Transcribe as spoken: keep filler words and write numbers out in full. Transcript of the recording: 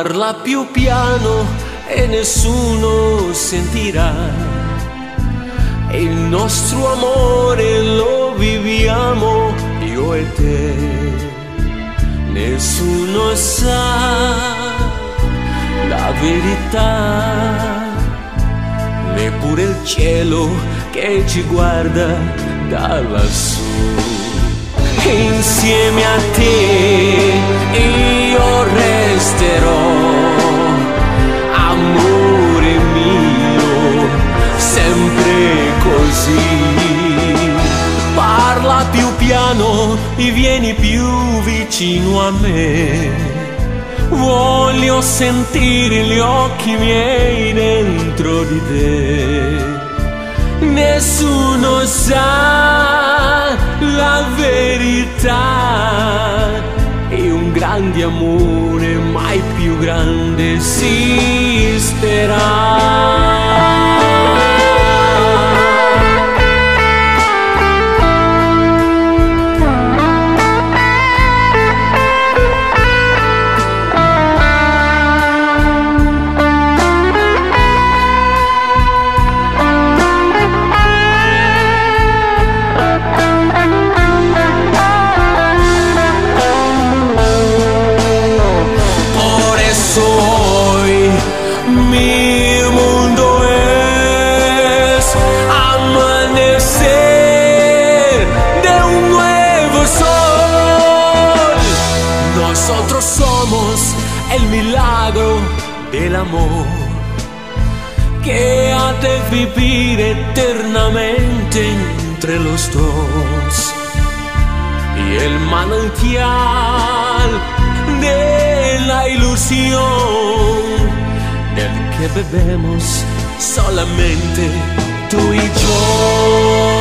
Parla più piano e nessuno sentirà. E il nostro amore lo viviamo io e te. Nessuno sa la verità, neppure il cielo che ci guarda da lassù. Insieme a te io resterò, amore mio, sempre così. Parla più piano e vieni più vicino a me. Voglio sentire gli occhi miei dentro di te. Nessuno sa la verità e un grande amore mai più grande esisterà. Mi mundo es amanecer de un nuevo sol. Nosotros somos el milagro del amor que ha de vivir eternamente entre los dos. Y el manantial de la ilusión del que bebemos solamente tú y yo.